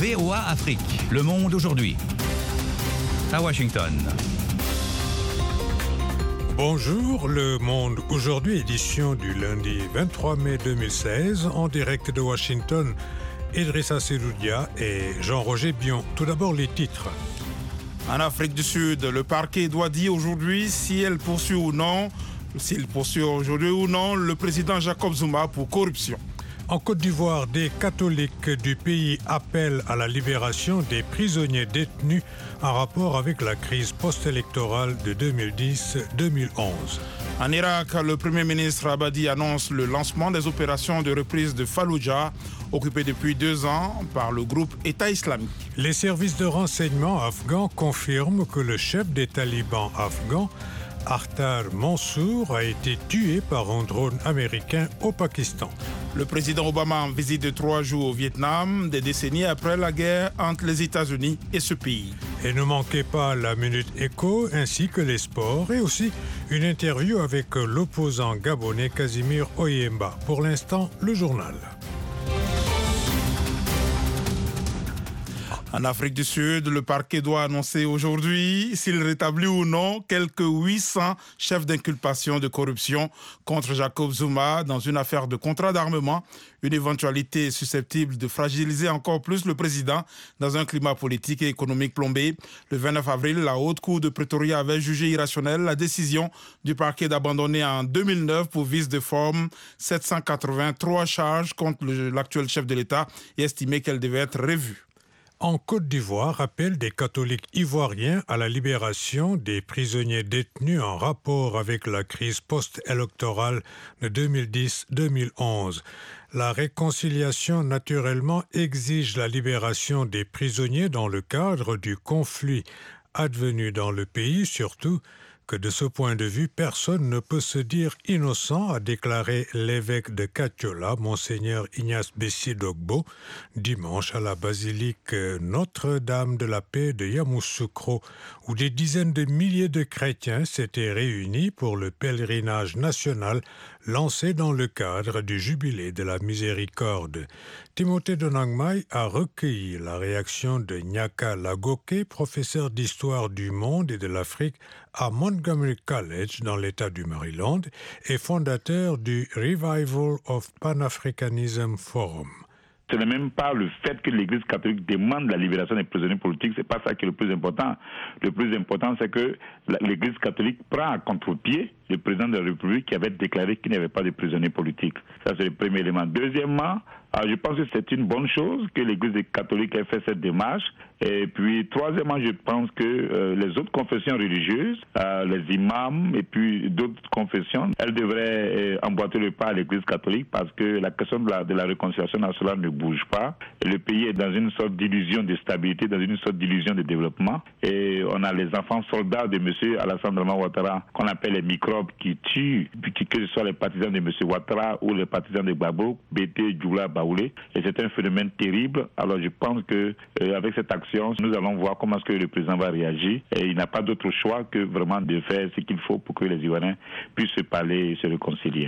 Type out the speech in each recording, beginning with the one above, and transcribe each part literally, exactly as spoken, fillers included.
V O A Afrique, Le Monde aujourd'hui. À Washington. Bonjour, Le Monde aujourd'hui, édition du lundi vingt-trois mai deux mille seize, en direct de Washington. Idrissa Seloudia et Jean-Roger Bion. Tout d'abord, les titres. En Afrique du Sud, le parquet doit dire aujourd'hui si elle poursuit ou non, s'il poursuit aujourd'hui ou non le président Jacob Zuma pour corruption. En Côte d'Ivoire, des catholiques du pays appellent à la libération des prisonniers détenus en rapport avec la crise post-électorale de deux mille dix deux mille onze. En Irak, le Premier ministre Abadi annonce le lancement des opérations de reprise de Falloujah, occupées depuis deux ans par le groupe État islamique. Les services de renseignement afghans confirment que le chef des talibans afghans, Akhtar Mansour, a été tué par un drone américain au Pakistan. Le président Obama en visite de trois jours au Vietnam, des décennies après la guerre entre les États-Unis et ce pays. Et ne manquez pas la Minute Éco ainsi que les sports et aussi une interview avec l'opposant gabonais Casimir Oyemba. Pour l'instant, le journal. En Afrique du Sud, le parquet doit annoncer aujourd'hui s'il rétablit ou non quelques huit cents chefs d'inculpation de corruption contre Jacob Zuma dans une affaire de contrat d'armement, une éventualité susceptible de fragiliser encore plus le président dans un climat politique et économique plombé. Le vingt-neuf avril, la Haute Cour de Pretoria avait jugé irrationnelle la décision du parquet d'abandonner en deux mille neuf pour vice de forme sept cent quatre-vingt-trois charges contre le, l'actuel chef de l'État et estimé qu'elle devait être revue. En Côte d'Ivoire, appel des catholiques ivoiriens à la libération des prisonniers détenus en rapport avec la crise post-électorale de deux mille dix deux mille onze. La réconciliation, naturellement, exige la libération des prisonniers dans le cadre du conflit advenu dans le pays, surtout que de ce point de vue, personne ne peut se dire innocent, a déclaré l'évêque de Katiola, Monseigneur Ignace Bessi Dogbo, dimanche à la basilique Notre-Dame de la Paix de Yamoussoukro, où des dizaines de milliers de chrétiens s'étaient réunis pour le pèlerinage national lancé dans le cadre du jubilé de la miséricorde. Timothée Donangmai a recueilli la réaction de Nyaka Lagoke, professeur d'histoire du monde et de l'Afrique à Montgomery College dans l'État du Maryland et fondateur du Revival of Pan-Africanism Forum. Ce n'est même pas le fait que l'Église catholique demande la libération des prisonniers politiques, c'est pas ça qui est le plus important. Le plus important, c'est que l'Église catholique prend à contre-pied le président de la République qui avait déclaré qu'il n'y avait pas de prisonniers politiques. Ça, c'est le premier élément. Deuxièmement, alors je pense que c'est une bonne chose que l'Église catholique ait fait cette démarche. Et puis, troisièmement, je pense que euh, les autres confessions religieuses, euh, les imams et puis d'autres confessions, elles devraient euh, emboîter le pas à l'Église catholique parce que la question de la, de la réconciliation nationale ne bouge pas. Et le pays est dans une sorte d'illusion de stabilité, dans une sorte d'illusion de développement. Et on a les enfants soldats de M. Alassane Draman Ouattara, qu'on appelle les microbes qui tuent, puis que ce soit les partisans de M. Ouattara ou les partisans de Gbagbo, B T, Djoula, Baoulé. Et c'est un phénomène terrible. Alors je pense que euh, avec cette action, nous allons voir comment est-ce que le président va réagir. Et il n'a pas d'autre choix que vraiment de faire ce qu'il faut pour que les Ivoiriens puissent se parler et se réconcilier.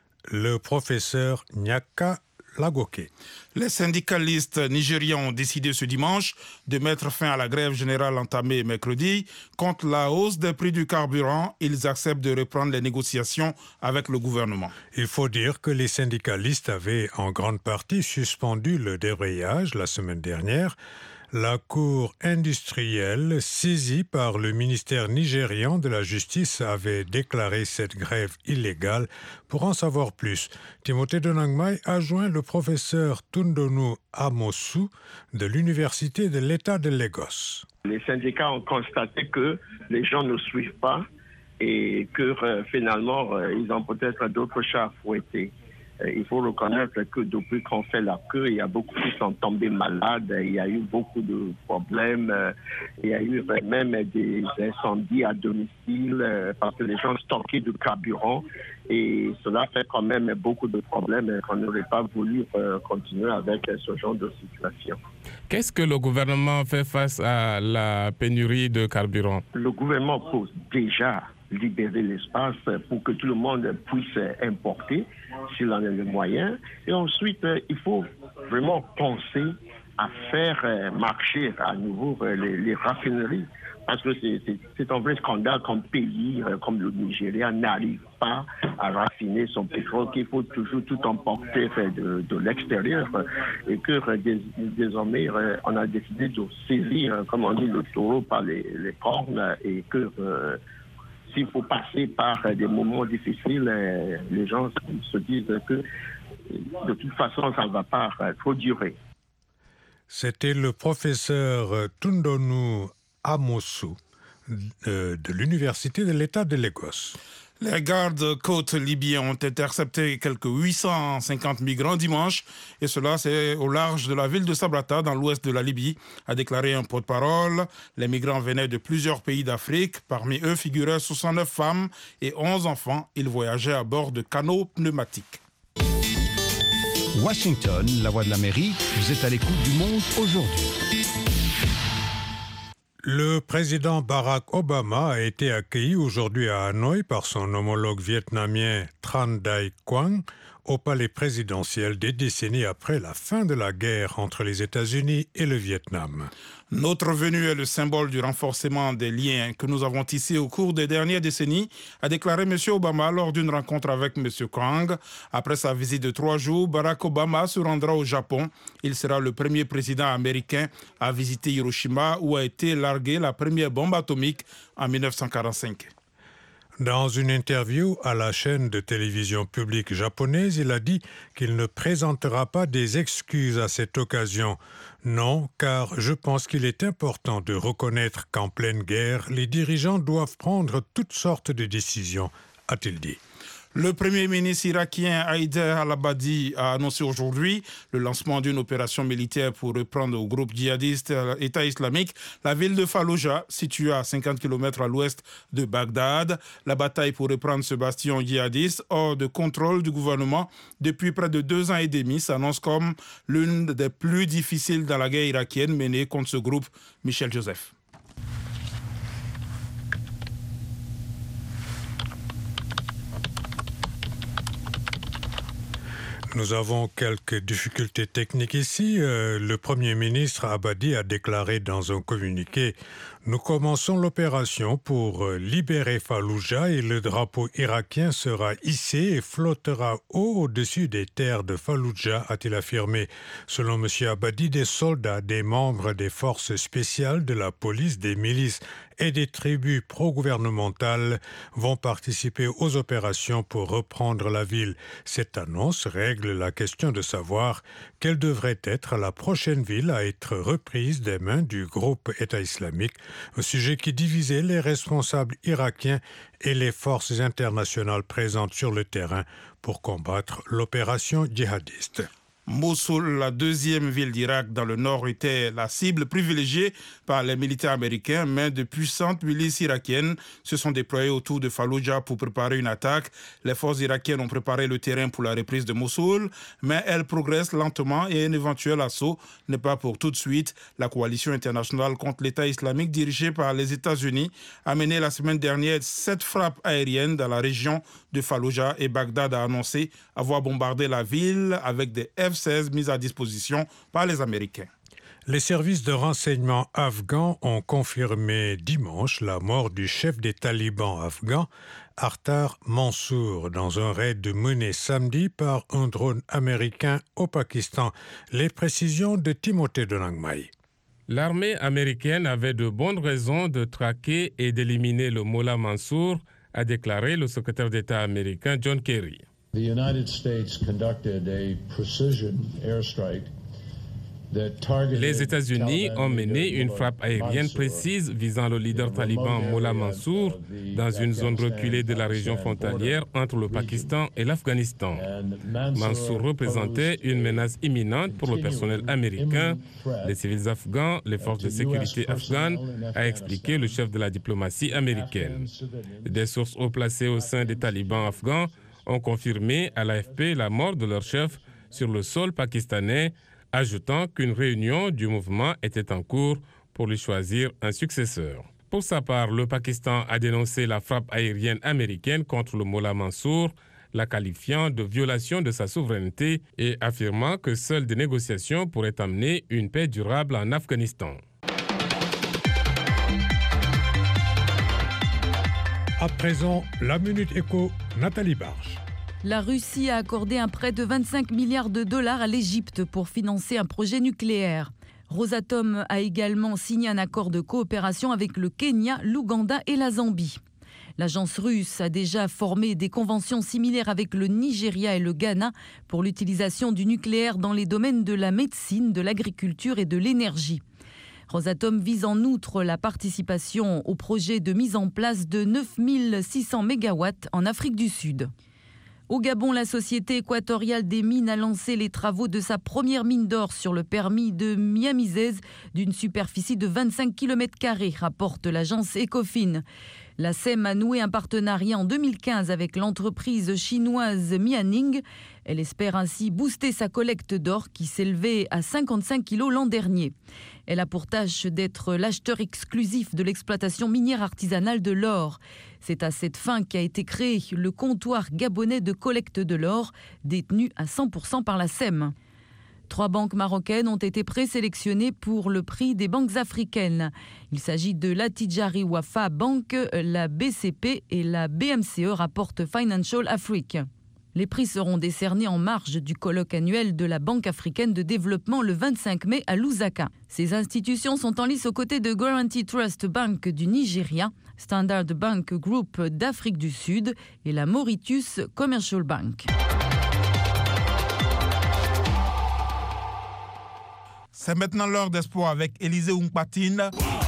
Le professeur Nyaka Lagoke. Les syndicalistes nigérians ont décidé ce dimanche de mettre fin à la grève générale entamée mercredi. Contre la hausse des prix du carburant, ils acceptent de reprendre les négociations avec le gouvernement. Il faut dire que les syndicalistes avaient en grande partie suspendu le débrayage la semaine dernière. La Cour industrielle, saisie par le ministère nigérian de la Justice, avait déclaré cette grève illégale. Pour en savoir plus, Timothée Donangmai a joint le professeur Tundonu Amosu de l'Université de l'État de Lagos. Les syndicats ont constaté que les gens ne suivent pas et que euh, finalement, euh, ils ont peut-être d'autres chats à fouetter. Il faut reconnaître que depuis qu'on fait la queue, il y a beaucoup qui sont tombés malades, il y a eu beaucoup de problèmes, il y a eu même des incendies à domicile parce que les gens stockaient du carburant et cela fait quand même beaucoup de problèmes et qu'on n'aurait pas voulu continuer avec ce genre de situation. Qu'est-ce que le gouvernement fait face à la pénurie de carburant? Le gouvernement pose déjà libérer l'espace pour que tout le monde puisse importer s'il en a le moyen. Et ensuite, il faut vraiment penser à faire euh, marcher à nouveau euh, les, les raffineries. Parce que c'est, c'est, c'est un vrai scandale qu'un pays euh, comme le Nigeria n'arrive pas à raffiner son pétrole, qu'il faut toujours tout emporter euh, de, de l'extérieur. Euh, et que euh, dés, désormais, euh, on a décidé de saisir, euh, comme on dit, le taureau par les, les cornes. Et que euh, s'il faut passer par euh, des moments difficiles, euh, les gens se disent que de toute façon, ça ne va pas euh, trop durer. C'était le professeur Tundonu Amosu de, de l'Université de l'État de Lagos. Les gardes-côtes libyens ont intercepté quelques huit cent cinquante migrants dimanche, et cela c'est au large de la ville de Sabrata, dans l'ouest de la Libye, a déclaré un porte-parole. Les migrants venaient de plusieurs pays d'Afrique. Parmi eux figuraient soixante-neuf femmes et onze enfants. Ils voyageaient à bord de canots pneumatiques. Washington, la voix de l'Amérique, vous êtes à l'écoute du Monde aujourd'hui. Le président Barack Obama a été accueilli aujourd'hui à Hanoï par son homologue vietnamien Tran Dai Quang au palais présidentiel des décennies après la fin de la guerre entre les États-Unis et le Vietnam. Notre venue est le symbole du renforcement des liens que nous avons tissés au cours des dernières décennies, a déclaré M. Obama lors d'une rencontre avec M. Quang. Après sa visite de trois jours, Barack Obama se rendra au Japon. Il sera le premier président américain à visiter Hiroshima, où a été larguée la première bombe atomique en dix-neuf cent quarante-cinq. Dans une interview à la chaîne de télévision publique japonaise, il a dit qu'il ne présentera pas des excuses à cette occasion. Non, car je pense qu'il est important de reconnaître qu'en pleine guerre, les dirigeants doivent prendre toutes sortes de décisions, a-t-il dit. Le Premier ministre irakien Haider al-Abadi a annoncé aujourd'hui le lancement d'une opération militaire pour reprendre au groupe djihadiste État islamique la ville de Fallujah, située à cinquante kilomètres à l'ouest de Bagdad. La bataille pour reprendre ce bastion djihadiste hors de contrôle du gouvernement depuis près de deux ans et demi s'annonce comme l'une des plus difficiles dans la guerre irakienne menée contre ce groupe. Michel Joseph. Nous avons quelques difficultés techniques ici. Euh, le Premier ministre Abadi a déclaré dans un communiqué « Nous commençons l'opération pour libérer Fallujah et le drapeau irakien sera hissé et flottera haut au-dessus des terres de Fallujah », a-t-il affirmé. Selon M. Abadi, des soldats, des membres des forces spéciales, de la police, des milices et des tribus pro-gouvernementales vont participer aux opérations pour reprendre la ville. Cette annonce règle la question de savoir quelle devrait être la prochaine ville à être reprise des mains du groupe État islamique, un sujet qui divisait les responsables irakiens et les forces internationales présentes sur le terrain pour combattre l'opération djihadiste. Mossoul, la deuxième ville d'Irak dans le nord, était la cible privilégiée par les militaires américains, mais de puissantes milices irakiennes se sont déployées autour de Fallujah pour préparer une attaque. Les forces irakiennes ont préparé le terrain pour la reprise de Mossoul, mais elles progressent lentement et un éventuel assaut n'est pas pour tout de suite. La coalition internationale contre l'État islamique dirigée par les États-Unis a mené la semaine dernière sept frappes aériennes dans la région de Fallujah et Bagdad a annoncé avoir bombardé la ville avec des F seize mises à disposition par les Américains. Les services de renseignement afghans ont confirmé dimanche la mort du chef des talibans afghans, Akhtar Mansour, dans un raid mené samedi par un drone américain au Pakistan. Les précisions de Timothée Donangmai. L'armée américaine avait de bonnes raisons de traquer et d'éliminer le Mollah Mansour, a déclaré le secrétaire d'État américain John Kerry. The United States conducted a precision airstrike Les États-Unis ont mené une frappe aérienne précise visant le leader taliban Mollah Mansour dans une zone reculée de la région frontalière entre le Pakistan et l'Afghanistan. Mansour représentait une menace imminente pour le personnel américain, les civils afghans, les forces de sécurité afghanes, a expliqué le chef de la diplomatie américaine. Des sources haut placées au sein des talibans afghans ont confirmé à l'A F P la mort de leur chef sur le sol pakistanais, ajoutant qu'une réunion du mouvement était en cours pour lui choisir un successeur. Pour sa part, le Pakistan a dénoncé la frappe aérienne américaine contre le Mollah Mansour. la qualifiant de violation de sa souveraineté et affirmant que seules des négociations pourraient amener une paix durable en Afghanistan. À présent, la Minute Éco, Nathalie Barge. La Russie a accordé un prêt de vingt-cinq milliards de dollars à l'Égypte pour financer un projet nucléaire. Rosatom a également signé un accord de coopération avec le Kenya, l'Ouganda et la Zambie. L'agence russe a déjà formé des conventions similaires avec le Nigeria et le Ghana pour l'utilisation du nucléaire dans les domaines de la médecine, de l'agriculture et de l'énergie. Rosatom vise en outre la participation au projet de mise en place de neuf mille six cents mégawatts en Afrique du Sud. Au Gabon, la Société équatoriale des mines a lancé les travaux de sa première mine d'or sur le permis de Miamizez d'une superficie de vingt-cinq kilomètres carrés, rapporte l'agence Ecofin. La S E M a noué un partenariat en deux mille quinze avec l'entreprise chinoise Mianing. Elle espère ainsi booster sa collecte d'or qui s'élevait à cinquante-cinq kilos l'an dernier. Elle a pour tâche d'être l'acheteur exclusif de l'exploitation minière artisanale de l'or. C'est à cette fin qu'a été créé le comptoir gabonais de collecte de l'or, détenu à cent pour cent par la S E M. Trois banques marocaines ont été présélectionnées pour le prix des banques africaines. Il s'agit de l'Attijari Wafa Bank, la B C P et la B M C E, rapporte Financial Afrique. Les prix seront décernés en marge du colloque annuel de la Banque africaine de développement le vingt-cinq mai à Lusaka. Ces institutions sont en lice aux côtés de Guaranty Trust Bank du Nigeria, Standard Bank Group d'Afrique du Sud et la Mauritius Commercial Bank. C'est maintenant l'heure des sports avec Élisée Oungpatine.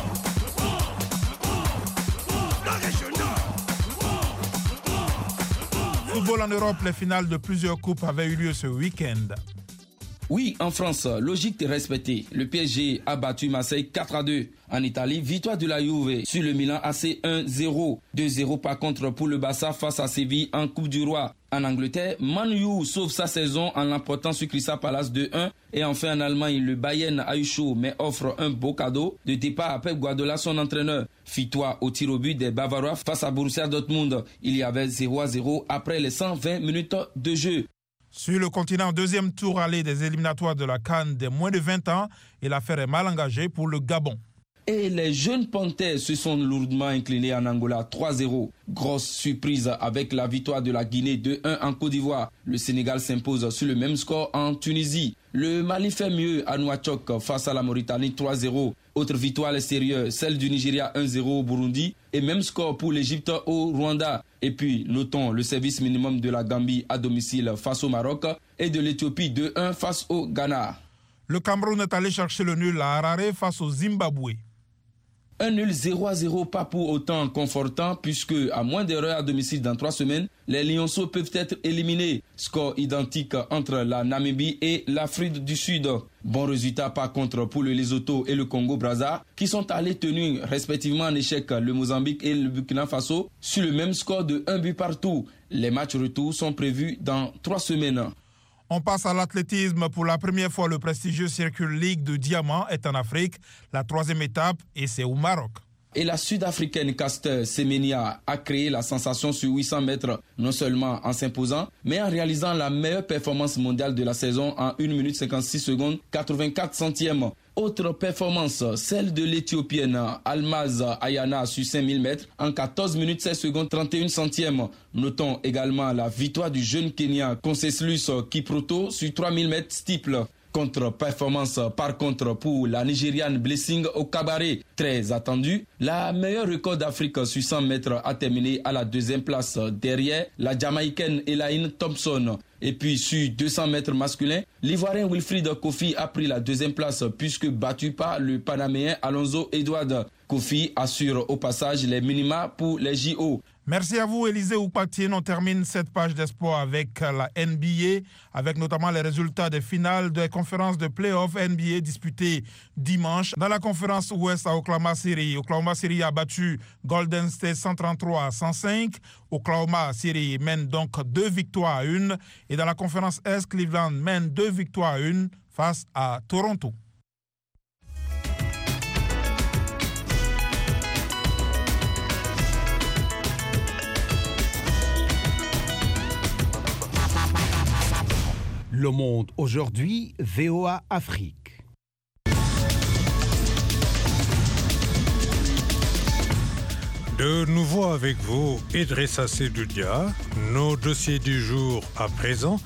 Football en Europe, les finales de plusieurs coupes avaient eu lieu ce week-end. Oui, en France, logique est respectée. Le P S G a battu Marseille quatre à deux. En Italie, victoire de la Juve sur le Milan A C un zéro. deux zéro par contre pour le Barça face à Séville en Coupe du Roi. En Angleterre, Man U sauve sa saison en l'emportant sur Crystal Palace deux un. Et enfin en Allemagne, le Bayern a eu chaud mais offre un beau cadeau de départ à Pep Guardiola, son entraîneur. Victoire au tir au but des Bavarois face à Borussia Dortmund. Il y avait zéro à zéro après les cent vingt minutes de jeu. Sur le continent, deuxième tour aller des éliminatoires de la CAN des moins de vingt ans et l'affaire est mal engagée pour le Gabon. Et les jeunes Panthères se sont lourdement inclinés en Angola trois zéro. Grosse surprise avec la victoire de la Guinée deux un en Côte d'Ivoire. Le Sénégal s'impose sur le même score en Tunisie. Le Mali fait mieux à Nouakchott face à la Mauritanie trois zéro. Autre victoire à l'extérieur, celle du Nigeria un zéro au Burundi. Et même score pour l'Égypte au Rwanda. Et puis, notons le service minimum de la Gambie à domicile face au Maroc et de l'Éthiopie deux un face au Ghana. Le Cameroun est allé chercher le nul à Harare face au Zimbabwe. Un nul zéro à zéro, pas pour autant confortant puisque à moins d'erreurs à domicile dans trois semaines, les Lionceaux peuvent être éliminés. Score identique entre la Namibie et l'Afrique du Sud. Bon résultat par contre pour le Lesotho et le Congo-Brazza qui sont allés tenus respectivement en échec le Mozambique et le Burkina Faso sur le même score de un but partout. Les matchs retour sont prévus dans trois semaines. On passe à l'athlétisme. Pour la première fois, le prestigieux Circle League de Diamant est en Afrique. La troisième étape, et c'est au Maroc. Et la Sud-Africaine Caster Semenya a créé la sensation sur huit cents mètres, non seulement en s'imposant, mais en réalisant la meilleure performance mondiale de la saison en une minute cinquante-six secondes quatre-vingt-quatre centièmes. Autre performance, celle de l'Éthiopienne Almaz Ayana sur cinq mille mètres en quatorze minutes seize secondes trente et un centièmes. Notons également la victoire du jeune Kenyan Conseslus Kiproto sur trois mille mètres steeple. Contre-performance par contre pour la Nigériane Blessing au cabaret. Très attendue, la meilleure record d'Afrique sur cent mètres a terminé à la deuxième place derrière la Jamaïcaine Elaine Thompson. Et puis sur deux cents mètres masculins, l'Ivoirien Wilfried Kofi a pris la deuxième place puisque battu par le Panaméen Alonso Edouard. Kofi assure au passage les minima pour les J O. Merci à vous, Élisée Oungpatine. On termine cette page d'espoir avec la N B A, avec notamment les résultats des finales des conférences de play-off N B A disputées dimanche. Dans la conférence Ouest à Oklahoma City, Oklahoma City a battu Golden State cent trente-trois à cent cinq. Oklahoma City mène donc deux victoires à une. Et dans la conférence Est, Cleveland mène deux victoires à une face à Toronto. Le Monde aujourd'hui, V O A Afrique. De nouveau avec vous, Idrissa Seydoudia. Nos dossiers du jour à présent.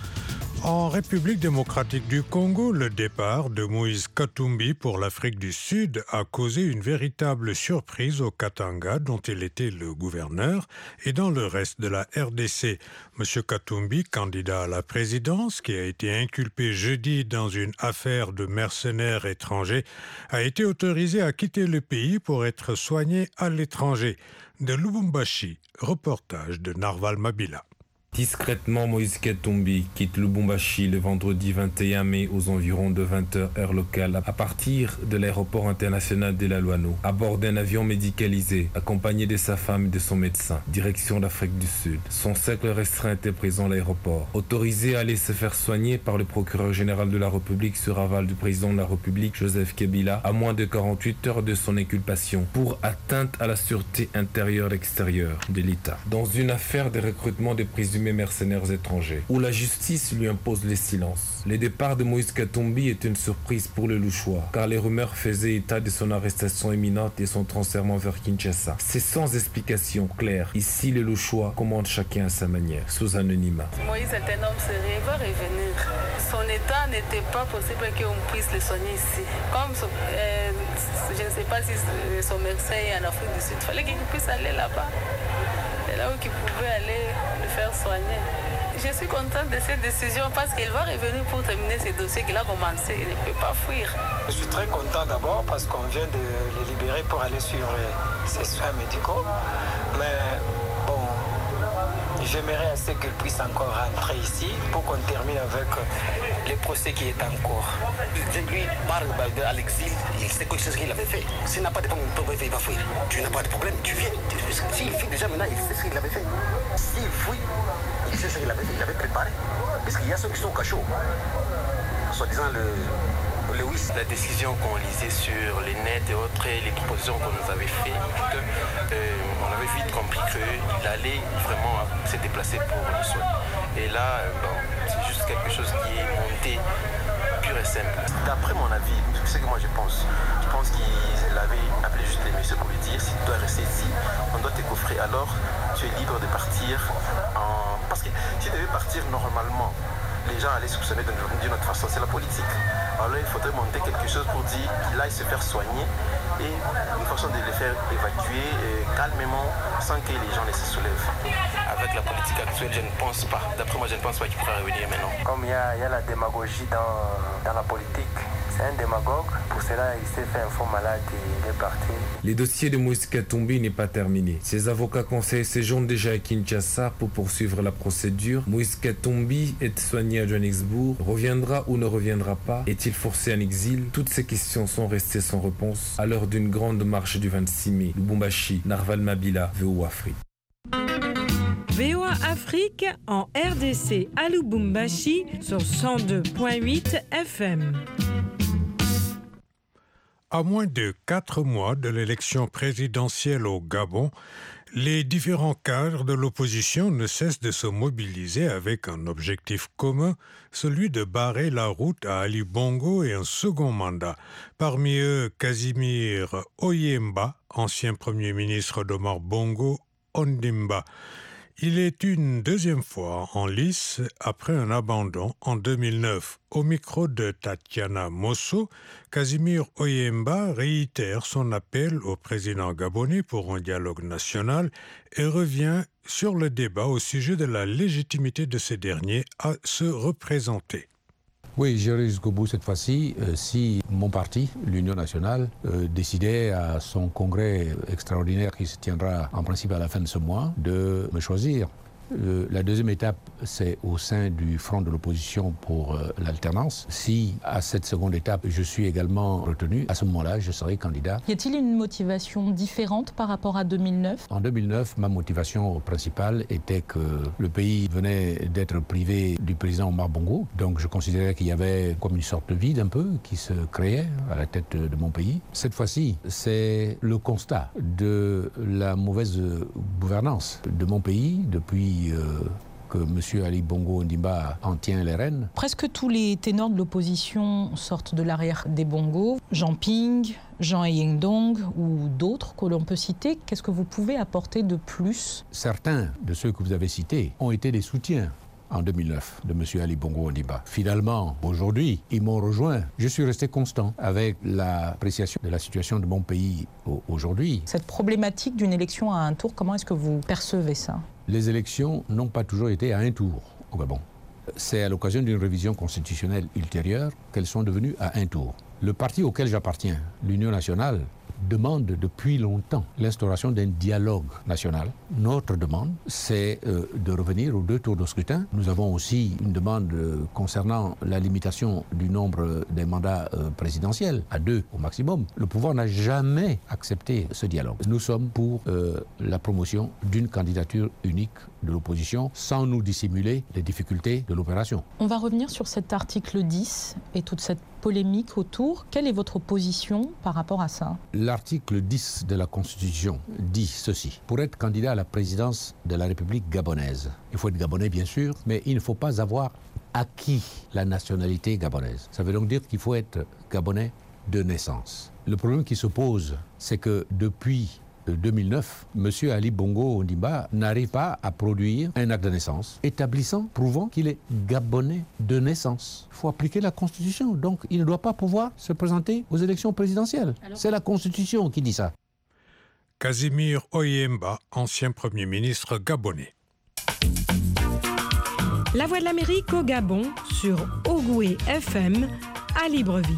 En République démocratique du Congo, le départ de Moïse Katumbi pour l'Afrique du Sud a causé une véritable surprise au Katanga, dont il était le gouverneur, et dans le reste de la R D C. Monsieur Katumbi, candidat à la présidence, qui a été inculpé jeudi dans une affaire de mercenaires étrangers, a été autorisé à quitter le pays pour être soigné à l'étranger. De Lubumbashi, reportage de Narval Mabila. Discrètement, Moïse Katumbi quitte Lubumbashi le vendredi vingt et un mai aux environs de vingt heures heure locale à partir de l'aéroport international de la Luano, à bord d'un avion médicalisé, accompagné de sa femme et de son médecin, direction l'Afrique du Sud. Son cercle restreint était présent à l'aéroport. Autorisé à aller se faire soigner par le procureur général de la République sur aval du président de la République, Joseph Kabila, à moins de quarante-huit heures de son inculpation pour atteinte à la sûreté intérieure et extérieure de l'État. Dans une affaire de recrutement des présumés mercenaires étrangers, où la justice lui impose le silence. Le départ de Moïse Katumbi est une surprise pour le Louchois, car les rumeurs faisaient état de son arrestation imminente et son transfèrement vers Kinshasa. C'est sans explication claire. Ici, le Louchois commande chacun à sa manière, sous anonymat. Moïse est un homme sérieux, il va revenir. Son état n'était pas possible qu'on puisse le soigner ici. Comme euh, je ne sais pas si son médecin est en Afrique du Sud, il fallait qu'il puisse aller là-bas. C'est là où il pouvait aller le faire soigner. Je suis contente de cette décision parce qu'il va revenir pour terminer ces dossiers qu'il a commencé. Il ne peut pas fuir. Je suis très content d'abord parce qu'on vient de le libérer pour aller suivre ses soins médicaux. Mais bon, j'aimerais assez qu'il puisse encore rentrer ici pour qu'on termine avec le procès qui est en cours. Je lui parle à l'exil, il sait quelque chose qu'il avait fait. S'il n'a pas de problème, il va fuir. Tu n'as pas de problème, tu viens. S'il fuit déjà maintenant, il sait ce qu'il avait fait. S'il fuit, il sait ce qu'il avait fait, il avait préparé. Parce qu'il y a ceux qui sont cachés. Soi-disant le... La décision qu'on lisait sur les nets et autres, et les propositions qu'on nous avait faites, euh, on avait vite compris qu'il allait vraiment se déplacer pour le soin. Et là, euh, bon, c'est juste quelque chose qui est monté pur et simple. D'après mon avis, c'est ce que moi je pense. Je pense qu'il avait appelé juste les messieurs pour lui dire si tu dois rester ici, on doit te coffrer. Alors, tu es libre de partir en... Parce que si tu devais partir normalement, les gens allaient soupçonner d'une autre façon. C'est la politique. Alors il faudrait monter quelque chose pour dire qu'il aille se faire soigner et une façon de le faire évacuer euh, calmement sans que les gens ne se soulèvent. Avec la politique actuelle, je ne pense pas. D'après moi, je ne pense pas qu'il pourra revenir maintenant. Comme il y a, il y a la démagogie dans, dans la politique, c'est un démagogue. Pour cela, il s'est fait un faux malade et il est parti. Le dossier de Moïse Katumbi n'est pas terminé. Ses avocats conseillent séjournent déjà à Kinshasa pour poursuivre la procédure. Moïse Katumbi est soigné à Johannesburg. Reviendra ou ne reviendra pas? Est-il forcé en exil? Toutes ces questions sont restées sans réponse à l'heure d'une grande marche du vingt-six mai. Lubumbashi, Narval Mabila, V O A Afrique. V O A Afrique en R D C à Lubumbashi sur cent deux virgule huit F M. À moins de quatre mois de l'élection présidentielle au Gabon, les différents cadres de l'opposition ne cessent de se mobiliser avec un objectif commun, celui de barrer la route à Ali Bongo et un second mandat. Parmi eux, Casimir Oyemba, ancien premier ministre d'Omar Bongo Ondimba. Il est une deuxième fois en lice après un abandon en deux mille neuf. Au micro de Tatiana Mosso, Casimir Oyemba réitère son appel au président gabonais pour un dialogue national et revient sur le débat au sujet de la légitimité de ces derniers à se représenter. Oui, j'irai jusqu'au bout cette fois-ci. Euh, si mon parti, l'Union nationale, euh, décidait à son congrès extraordinaire qui se tiendra en principe à la fin de ce mois, de me choisir. Euh, la deuxième étape, c'est au sein du front de l'opposition pour euh, l'alternance. Si, à cette seconde étape, je suis également retenu, à ce moment-là, je serai candidat. Y a-t-il une motivation différente par rapport à deux mille neuf? En deux mille neuf, ma motivation principale était que le pays venait d'être privé du président Omar Bongo. Donc je considérais qu'il y avait comme une sorte de vide un peu qui se créait à la tête de mon pays. Cette fois-ci, c'est le constat de la mauvaise gouvernance de mon pays depuis Euh, que M. Ali Bongo Ondimba en tient les rênes. Presque tous les ténors de l'opposition sortent de l'arrière des Bongo. Jean Ping, Jean Yingdong ou d'autres que l'on peut citer. Qu'est-ce que vous pouvez apporter de plus? Certains de ceux que vous avez cités ont été des soutiens en deux mille neuf de M. Ali Bongo Ondimba. Finalement, aujourd'hui, ils m'ont rejoint. Je suis resté constant avec l'appréciation de la situation de mon pays aujourd'hui. Cette problématique d'une élection à un tour, comment est-ce que vous percevez ça? Les élections n'ont pas toujours été à un tour au Gabon. C'est à l'occasion d'une révision constitutionnelle ultérieure qu'elles sont devenues à un tour. Le parti auquel j'appartiens, l'Union nationale, demande depuis longtemps l'instauration d'un dialogue national. Notre demande, c'est euh, de revenir aux deux tours de scrutin. Nous avons aussi une demande euh, concernant la limitation du nombre des mandats euh, présidentiels à deux au maximum. Le pouvoir n'a jamais accepté ce dialogue. Nous sommes pour euh, la promotion d'une candidature unique de l'opposition sans nous dissimuler les difficultés de l'opération. On va revenir sur cet article dix et toute cette polémique autour. Quelle est votre position par rapport à ça? L'article dix de la Constitution dit ceci. Pour être candidat à la présidence de la République gabonaise, il faut être gabonais bien sûr, mais il ne faut pas avoir acquis la nationalité gabonaise. Ça veut donc dire qu'il faut être gabonais de naissance. Le problème qui se pose, c'est que depuis deux mille neuf, M. Ali Bongo Ondimba n'arrive pas à produire un acte de naissance établissant, prouvant qu'il est gabonais de naissance. Il faut appliquer la Constitution, donc il ne doit pas pouvoir se présenter aux élections présidentielles. Alors... C'est la Constitution qui dit ça. Casimir Oyemba, ancien Premier ministre gabonais. La Voix de l'Amérique au Gabon sur Ogoué F M à Libreville.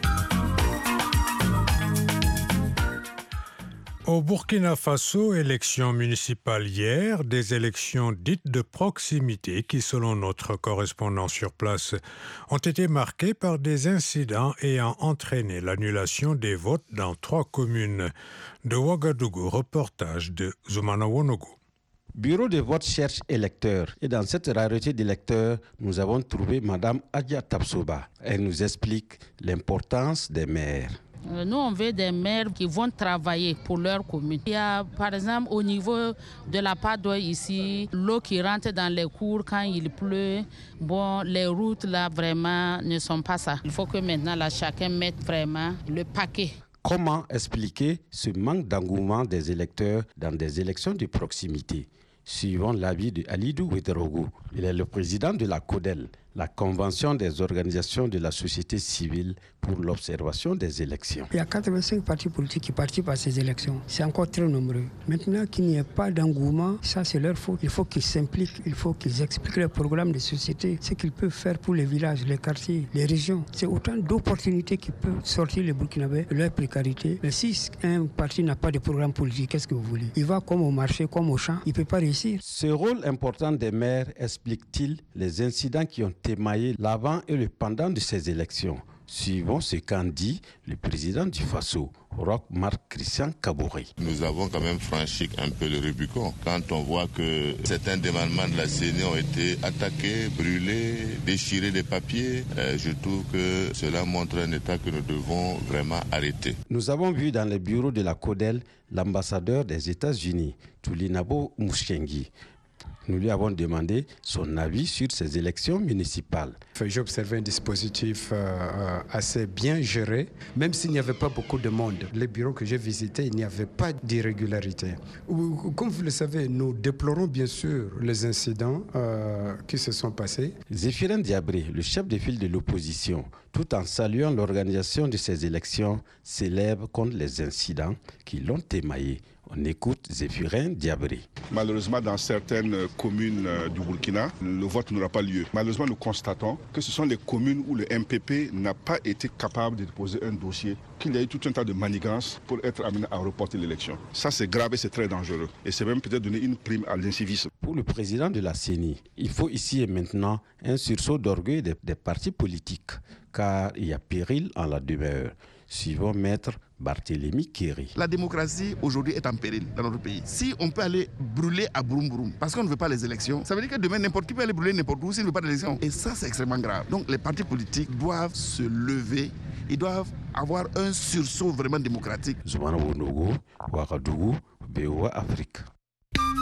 Au Burkina Faso, élections municipales hier, des élections dites de proximité qui, selon notre correspondant sur place, ont été marquées par des incidents ayant entraîné l'annulation des votes dans trois communes. De Ouagadougou, reportage de Zoumana Wonogo. Bureau de vote cherche électeurs. Et dans cette rareté d'électeurs, nous avons trouvé Mme Adja Tapsoba. Elle nous explique l'importance des maires. Nous, on veut des maires qui vont travailler pour leur commune. Il y a, par exemple, au niveau de la Padoue ici, l'eau qui rentre dans les cours quand il pleut. Bon, les routes, là, vraiment, ne sont pas ça. Il faut que maintenant, là, chacun mette vraiment le paquet. Comment expliquer ce manque d'engouement des électeurs dans des élections de proximité? Suivant l'avis de Alidou Ouedraogo, il est le président de la CODEL, la Convention des organisations de la société civile pour l'observation des élections. Il y a quatre-vingt-cinq partis politiques qui participent à ces élections. C'est encore très nombreux. Maintenant qu'il n'y ait pas d'engouement, ça c'est leur faute. Il faut qu'ils s'impliquent, il faut qu'ils expliquent le programme de société, ce qu'ils peuvent faire pour les villages, les quartiers, les régions. C'est autant d'opportunités qui peuvent sortir les Burkinabés de leur précarité. Mais si un parti n'a pas de programme politique, qu'est-ce que vous voulez? Il va comme au marché, comme au champ, il ne peut pas réussir. Ce rôle important des maires explique-t-il les incidents qui ont émaillé l'avant et le pendant de ces élections? Suivant ce qu'en dit le président du Faso, Roch Marc Christian Kabouré. Nous avons quand même franchi un peu le Rubicon quand on voit que certains démembrements de la C E N I ont été attaqués, brûlés, déchirés des papiers. Euh, je trouve que cela montre un état que nous devons vraiment arrêter. Nous avons vu dans les bureaux de la CODEL l'ambassadeur des États-Unis, Tulinabo Mouchengi. Nous lui avons demandé son avis sur ces élections municipales. J'ai observé un dispositif euh, assez bien géré, même s'il n'y avait pas beaucoup de monde. Les bureaux que j'ai visités, il n'y avait pas d'irrégularité. Comme vous le savez, nous déplorons bien sûr les incidents euh, qui se sont passés. Zéphirin Diabré, le chef de file de l'opposition, tout en saluant l'organisation de ces élections, s'élève contre les incidents qui l'ont émaillé. On écoute Zéphirin Diabré. Malheureusement, dans certaines communes du Burkina, le vote n'aura pas lieu. Malheureusement, nous constatons que ce sont les communes où le M P P n'a pas été capable de déposer un dossier, qu'il y a eu tout un tas de manigances pour être amené à reporter l'élection. Ça, c'est grave et c'est très dangereux. Et c'est même peut-être donner une prime à l'incivisme. Pour le président de la C E N I, il faut ici et maintenant un sursaut d'orgueil des, des partis politiques, car il y a péril en la demeure. Suivant Maître Barthélémy Kéry. La démocratie aujourd'hui est en péril dans notre pays. Si on peut aller brûler à Broumm Broumm parce qu'on ne veut pas les élections, ça veut dire que demain n'importe qui peut aller brûler n'importe où s'il ne veut pas d'élections. Et ça c'est extrêmement grave. Donc les partis politiques doivent se lever, ils doivent avoir un sursaut vraiment démocratique. Zoumana Wonogo, Ouagadougou, B O A Afrique.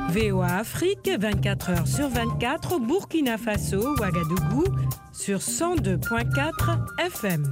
V O A Afrique, vingt-quatre heures sur vingt-quatre, Burkina Faso, Ouagadougou, sur cent deux virgule quatre F M.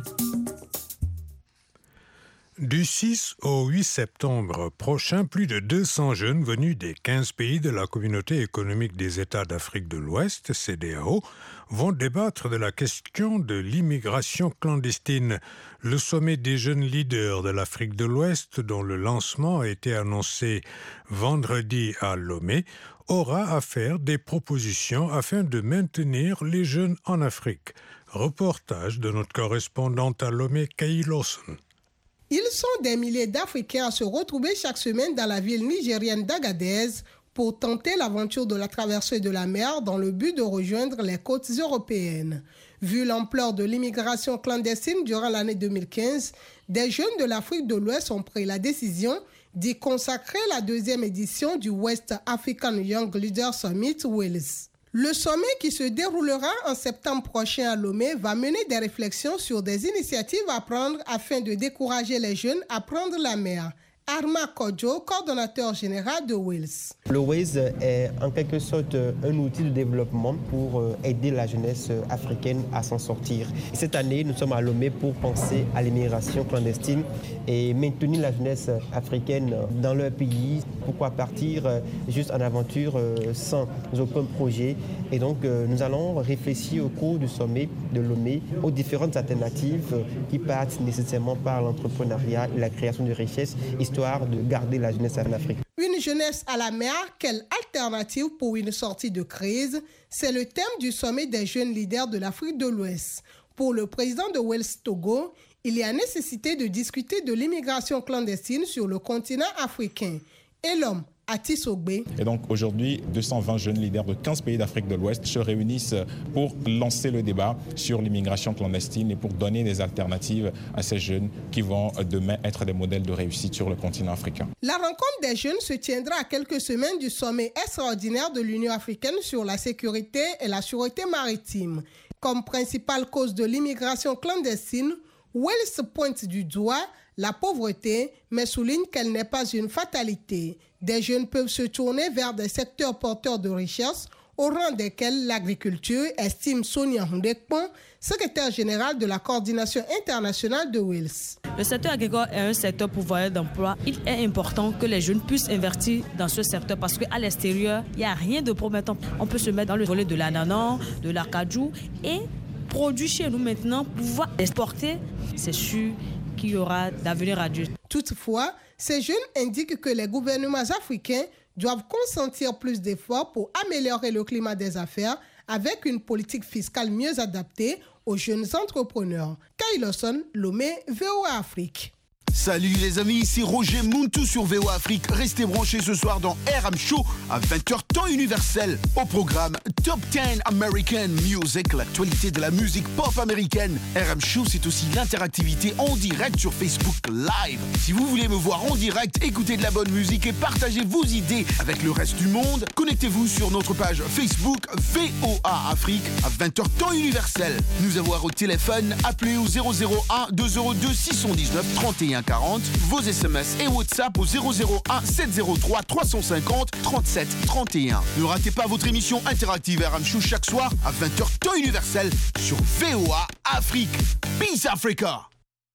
Du six au huit septembre prochain, plus de deux cents jeunes venus des quinze pays de la Communauté économique des États d'Afrique de l'Ouest, C E D A O, vont débattre de la question de l'immigration clandestine. Le sommet des jeunes leaders de l'Afrique de l'Ouest, dont le lancement a été annoncé vendredi à Lomé, aura à faire des propositions afin de maintenir les jeunes en Afrique. Reportage de notre correspondante à Lomé, Kay Lawson. Ils sont des milliers d'Africains à se retrouver chaque semaine dans la ville nigérienne d'Agadez pour tenter l'aventure de la traversée de la mer dans le but de rejoindre les côtes européennes. Vu l'ampleur de l'immigration clandestine durant l'année deux mille quinze, des jeunes de l'Afrique de l'Ouest ont pris la décision d'y consacrer la deuxième édition du West African Young Leaders Summit WILS. Le sommet qui se déroulera en septembre prochain à Lomé va mener des réflexions sur des initiatives à prendre afin de décourager les jeunes à prendre la mer. Arma Kodjo, coordonnateur général de WILS. Le WILS est en quelque sorte un outil de développement pour aider la jeunesse africaine à s'en sortir. Cette année, nous sommes à Lomé pour penser à l'immigration clandestine et maintenir la jeunesse africaine dans leur pays. Pourquoi partir juste en aventure sans aucun projet? Et donc, nous allons réfléchir au cours du sommet de Lomé aux différentes alternatives qui partent nécessairement par l'entrepreneuriat et la création de richesses, histoire de garder la jeunesse en Afrique. Une jeunesse à la mer, quelle alternative pour une sortie de crise? C'est le thème du sommet des jeunes leaders de l'Afrique de l'Ouest. Pour le président de WILS Togo, il y a nécessité de discuter de l'immigration clandestine sur le continent africain. Et l'homme, Atis Ogbe. Et donc aujourd'hui, deux cent vingt jeunes leaders de quinze pays d'Afrique de l'Ouest se réunissent pour lancer le débat sur l'immigration clandestine et pour donner des alternatives à ces jeunes qui vont demain être des modèles de réussite sur le continent africain. La rencontre des jeunes se tiendra à quelques semaines du sommet extraordinaire de l'Union africaine sur la sécurité et la sûreté maritime. Comme principale cause de l'immigration clandestine, WILS pointe du doigt la pauvreté, mais souligne qu'elle n'est pas une fatalité. Des jeunes peuvent se tourner vers des secteurs porteurs de richesse, au rang desquels l'agriculture, estime Sonia Hundekpon, secrétaire générale de la coordination internationale de WILS. Le secteur agricole est un secteur pourvoyeur d'emploi. Il est important que les jeunes puissent investir dans ce secteur parce qu'à l'extérieur, il n'y a rien de promettant. On peut se mettre dans le volet de l'ananas, de l'acajou et produire chez nous maintenant, pouvoir exporter. C'est sûr qu'il y aura d'avenir à Dieu. Toutefois, ces jeunes indiquent que les gouvernements africains doivent consentir plus d'efforts pour améliorer le climat des affaires avec une politique fiscale mieux adaptée aux jeunes entrepreneurs. Kay Lawson, Lomé, V O A Afrique. Salut les amis, ici Roger Muntu sur V O A Afrique. Restez branchés ce soir dans R M Show à vingt heures temps universel. Au programme Top dix American Music, l'actualité de la musique pop américaine. R M Show, c'est aussi l'interactivité en direct sur Facebook Live. Si vous voulez me voir en direct, écouter de la bonne musique et partager vos idées avec le reste du monde, connectez-vous sur notre page Facebook V O A Afrique à vingt heures temps universel. Nous avoir au téléphone, appelez au zéro zéro un deux zéro deux six un neuf trente et un quarante, vos S M S et WhatsApp au zéro zéro un sept zéro trois trois cent cinquante trente-sept trente et un. Ne ratez pas votre émission interactive R M Show chaque soir à vingt heures temps universel sur V O A Afrique. Peace Africa!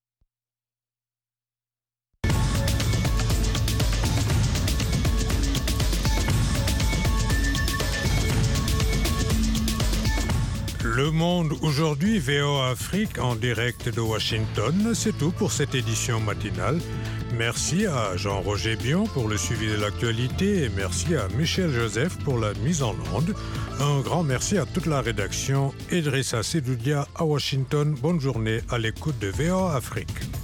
Le Monde aujourd'hui, V O A Afrique en direct de Washington. C'est tout pour cette édition matinale. Merci à Jean-Roger Bion pour le suivi de l'actualité et merci à Michel Joseph pour la mise en onde. Un grand merci à toute la rédaction. Idrissa Sedoudia à Washington. Bonne journée à l'écoute de V O A Afrique.